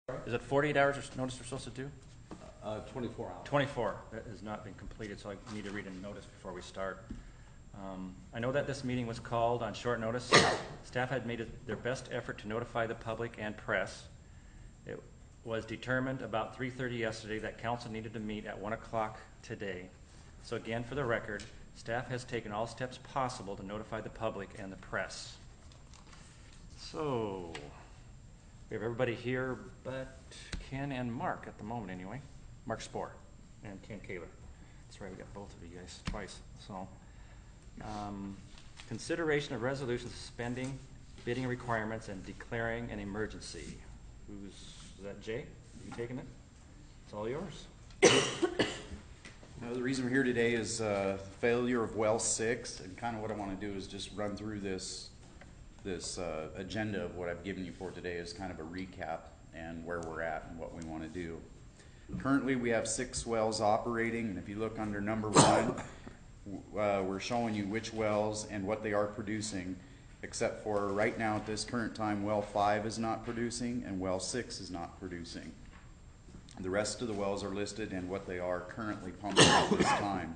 Is it 48 hours or notice we're supposed to do? 24 hours. 24. That has not been completed, so I need to read a notice before we start. I know that this meeting was called on short notice. Staff had made their best effort to notify the public and press. It was determined about 3:30 yesterday that council needed to meet at 1 o'clock today. So again, for the record, staff has taken all steps possible to notify the public and the press. So, we have everybody here but Ken and Mark at the moment anyway. Mark Spohr and Ken Kaler. That's right, we got both of you guys twice. So, consideration of resolution suspending bidding requirements and declaring an emergency. Is that Jay? You taking it? It's all yours. The reason we're here today is failure of well 6, and kind of what I want to do is just run through this agenda of what I've given you for today as kind of a recap and where we're at and what we want to do. Currently we have 6 wells operating, and if you look under number 1, we're showing you which wells and what they are producing, except for right now at this current time well 5 is not producing and well 6 is not producing. The rest of the wells are listed and what they are currently pumping at this time.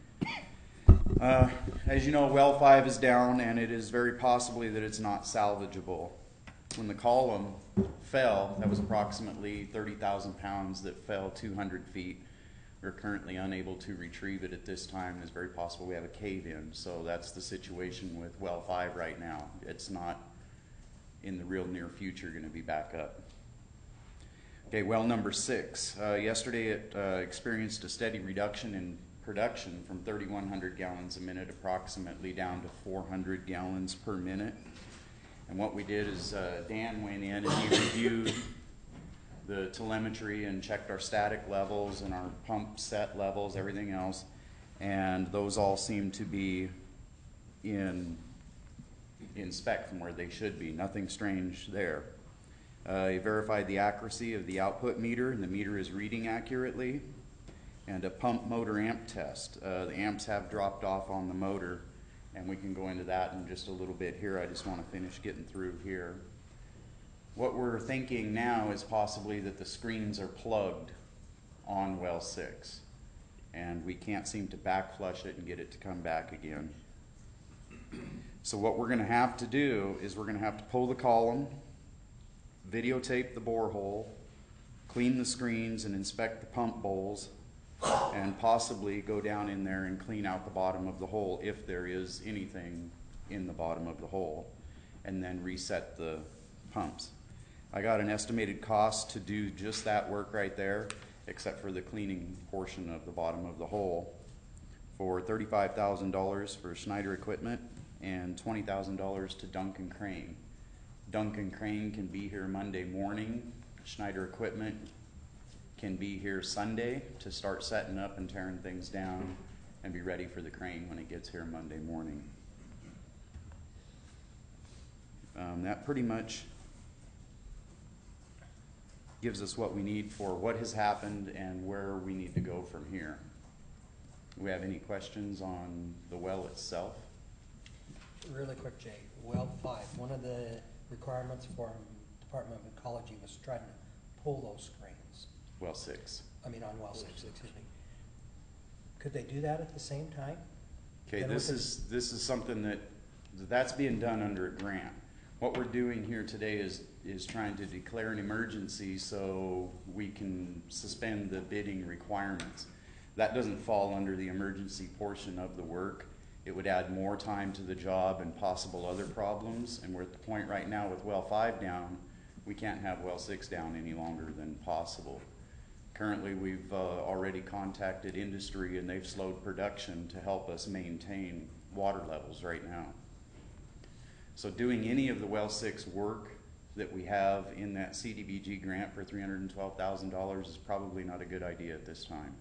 As you know, well 5 is down, and it is very possibly that it's not salvageable. When the column fell, that was approximately 30,000 pounds that fell 200 feet. We're currently unable to retrieve it at this time. It's very possible we have a cave-in, so that's the situation with well 5 right now. It's not in the real near future going to be back up. Okay, well number 6. Yesterday it experienced a steady reduction in production from 3,100 gallons a minute approximately down to 400 gallons per minute. And what we did is Dan went in and he reviewed the telemetry and checked our static levels and our pump set levels, everything else, and those all seem to be in spec from where they should be. Nothing strange there. He verified the accuracy of the output meter, and the meter is reading accurately. And a pump motor amp test. The amps have dropped off on the motor, and we can go into that in just a little bit here. I just want to finish getting through here. What we're thinking now is possibly that the screens are plugged on well 6, and we can't seem to back flush it and get it to come back again. So what we're going to have to do is we're going to have to pull the column, videotape the borehole, clean the screens and inspect the pump bowls, and possibly go down in there and clean out the bottom of the hole if there is anything in the bottom of the hole, and then reset the pumps. I got an estimated cost to do just that work right there, except for the cleaning portion of the bottom of the hole, for $35,000 for Schneider Equipment and $20,000 to Duncan Crane. Duncan Crane can be here Monday morning. Schneider Equipment can be here Sunday to start setting up and tearing things down and be ready for the crane when it gets here Monday morning. That pretty much gives us what we need for what has happened and where we need to go from here. Do we have any questions on the well itself? Really quick, Jay. Well 5, one of the requirements from Department of Ecology was trying to pull those screens. Well 6. I mean on well 6, excuse me. Could they do that at the same time? Okay, this is something that's being done under a grant. What we're doing here today is trying to declare an emergency so we can suspend the bidding requirements. That doesn't fall under the emergency portion of the work. It would add more time to the job and possible other problems, and we're at the point right now with well 5 down, we can't have well 6 down any longer than possible. Currently we've already contacted industry, and they've slowed production to help us maintain water levels right now. So doing any of the well 6 work that we have in that CDBG grant for $312,000 is probably not a good idea at this time.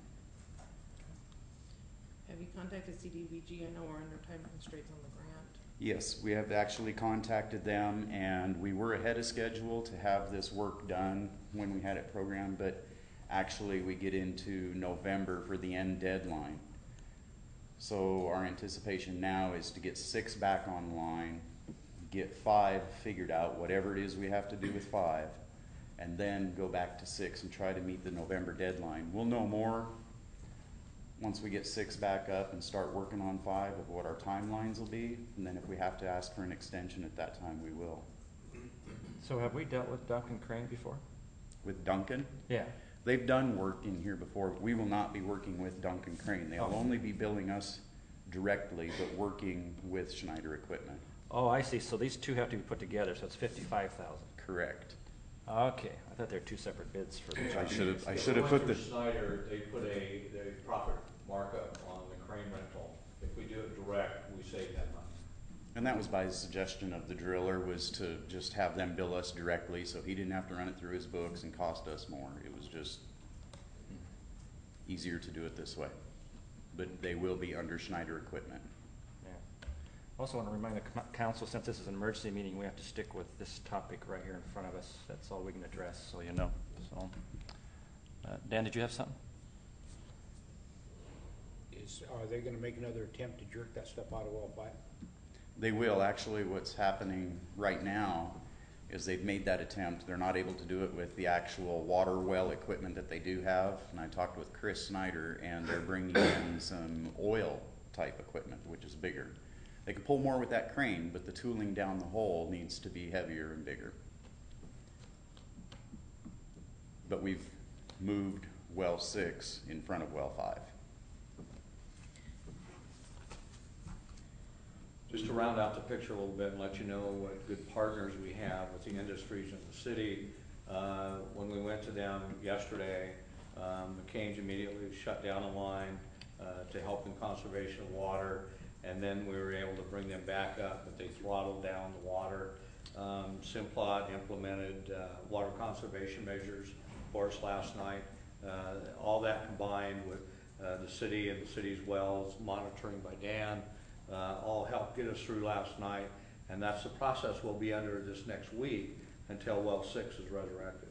Have you contacted CDBG? I know we're under time constraints on the grant. Yes, we have actually contacted them, and we were ahead of schedule to have this work done when we had it programmed, but actually we get into November for the end deadline. So our anticipation now is to get 6 back online, get 5 figured out, whatever it is we have to do with 5, and then go back to 6 and try to meet the November deadline. We'll know more once we get 6 back up and start working on 5 of what our timelines will be, and then if we have to ask for an extension at that time, we will. So have we dealt with Duncan Crane before? With Duncan, Yeah. they've done work in here before. We will not be working with Duncan Crane. They'll Oh. only be billing us directly, but working with Schneider Equipment. Oh, I see. So these two have to be put together, so it's 55,000. Correct. Okay, I thought there were two separate bids for the. I should have If we put went the, through Schneider, they put a profit markup on the crane rental. If we do it direct, we save that money. and that was by the suggestion of the driller, was to just have them bill us directly, so he didn't have to run it through his books and cost us more. It was just easier to do it this way. But they will be under Schneider Equipment. Yeah. Also want to remind the council, since this is an emergency meeting, we have to stick with this topic right here in front of us. That's all we can address, so you know. So, Dan, did you have something? Are they gonna make another attempt to jerk that stuff out of well 5? They will. Actually, what's happening right now is they've made that attempt. They're not able to do it with the actual water well equipment that they do have. And I talked with Chris Snyder, and they're bringing in some oil type equipment, which is bigger. They can pull more with that crane, but the tooling down the hole needs to be heavier and bigger. But we've moved well 6 in front of well 5. Just to round out the picture a little bit and let you know what good partners we have with the industries in the city. When we went to them yesterday, McCain's immediately shut down a line to help in conservation of water, and then we were able to bring them back up, but they throttled down the water. Simplot implemented water conservation measures for us last night. All that combined with the city and the city's wells, monitoring by Dan, all helped get us through last night, and that's the process we'll be under this next week until well 6 is resurrected.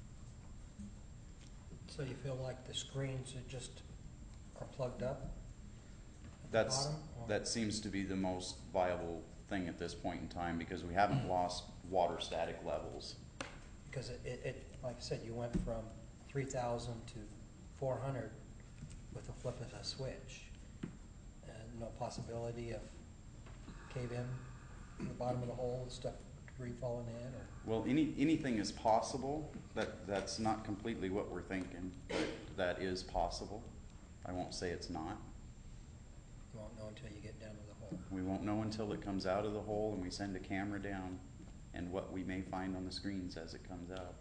So you feel like the screens are just are plugged up at the That's, bottom? Or- that seems to be the most viable thing at this point in time, because we haven't lost water static levels. Because it, like I said, you went from 3,000 to 400 with a flip of a switch. No possibility of cave in the bottom of the hole and stuff debris falling in, or? Well, anything is possible. That's not completely what we're thinking, but that is possible. I won't say it's not. You won't know until you get down to the hole. We won't know until it comes out of the hole and we send a camera down, and what we may find on the screens as it comes out.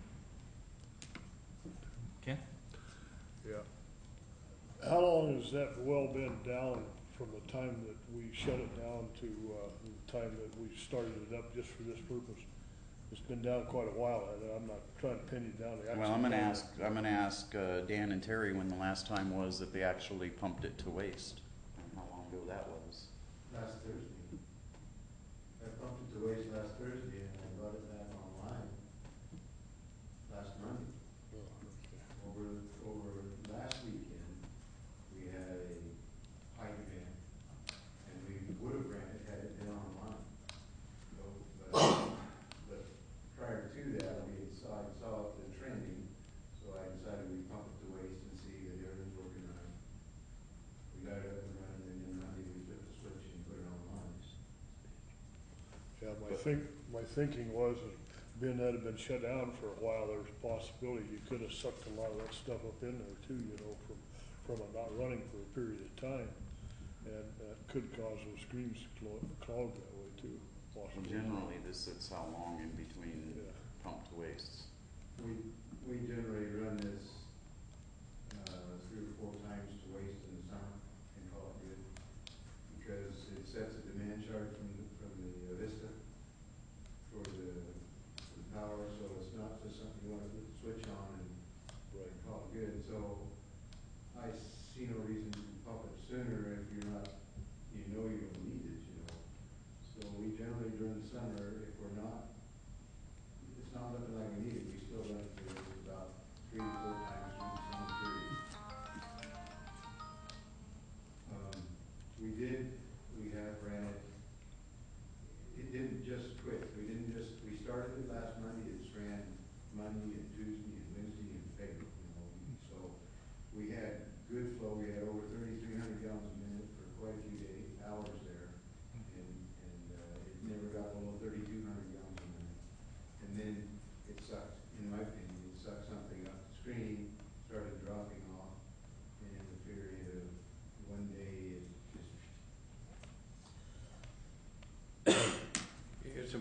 Ken? Yeah. How long has that well been down from the time that we shut it down to the time that we started it up just for this purpose? It's been down quite a while, and I'm not trying to pin you down. Well, I'm gonna ask Dan and Terry when the last time was that they actually pumped it to waste, and how long ago that was. Last Thursday. I pumped it to waste last Thursday and I brought it back online last Monday. Over last weekend, we had a pipe event, and we would have ran it had it been online. So, but prior to that, I saw the trending, so I decided we'd pump it to waste and see that everything's working right. We got it up and running, and then Monday we flipped the switch and put it online. Yeah, my thinking was, being that it had been shut down for a while, there was a possibility you could have sucked a lot of that stuff up in there too, you know, from it not running for a period of time. And that could cause those screens to clog that way too, Well, possibly. generally, this sits how long in between Yeah. pump to wastes? We generally run this 3 or 4 times to waste in the summer and call it good, because it sets a demand chart from the Vista for the power, so it's not just something you want to switch on and Right. call it good. So I see no reason to pump it sooner if you're not, you know you don't need it, you know. So we generally during the summer, if we're not, it's not looking like we need it, we still run it for about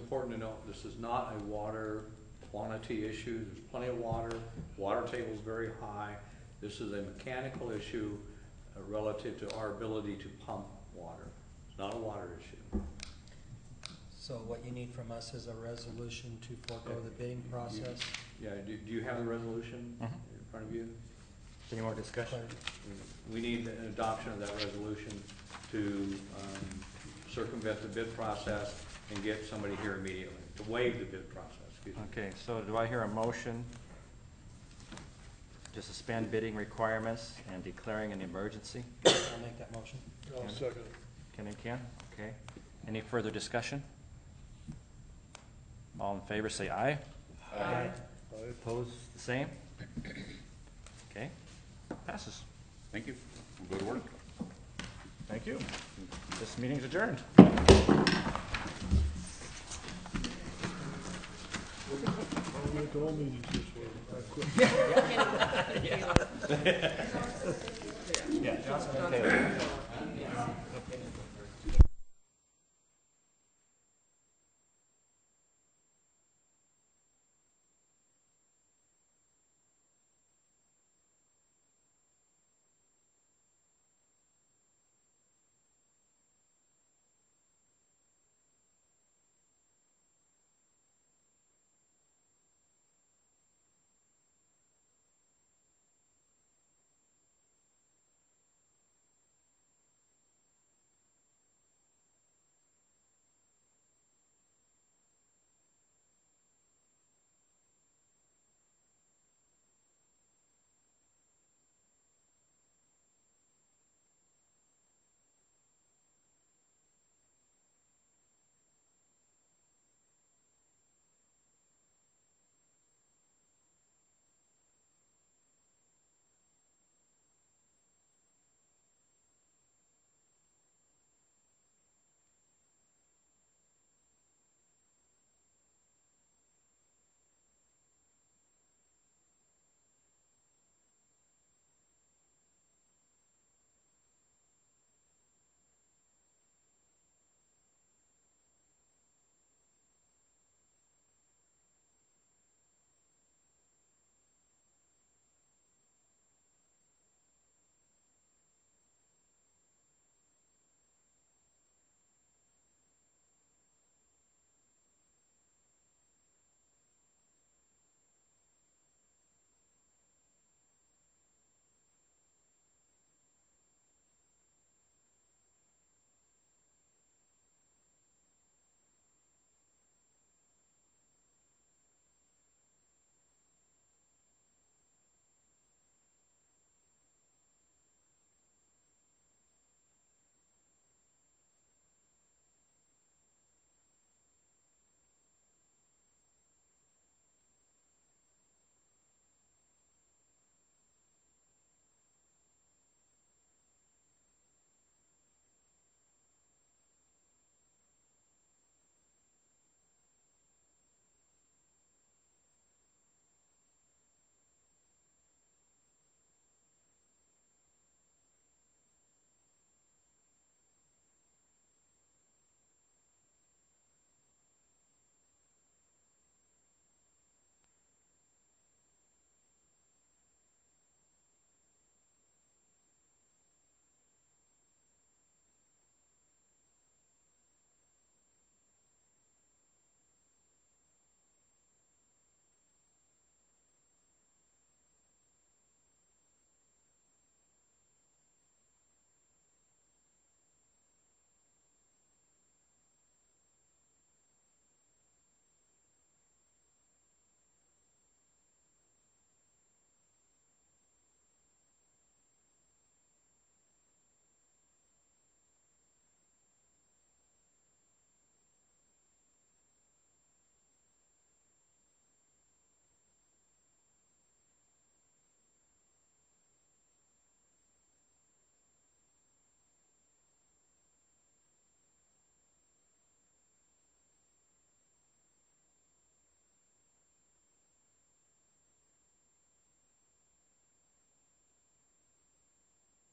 important to note, this is not a water quantity issue. There's plenty of water. Water table's very high. This is a mechanical issue relative to our ability to pump water. It's not a water issue. So what you need from us is a resolution to forego the bidding process. Yeah, do you have the resolution Mhm. in front of you? Any more discussion? We need an adoption of that resolution to circumvent the bid process and get somebody here immediately, to waive the bid process, excuse me. Okay, so do I hear a motion to suspend bidding requirements and declaring an emergency? I'll make that motion. I'll second it. Ken and Ken, okay. Any further discussion? All in favor, say aye. Aye. Opposed, the same? Okay, passes. Thank you. We'll go to work. Thank you. This meeting's adjourned. I'll make all meetings this way. I quit. Yeah, Johnson and Taylor.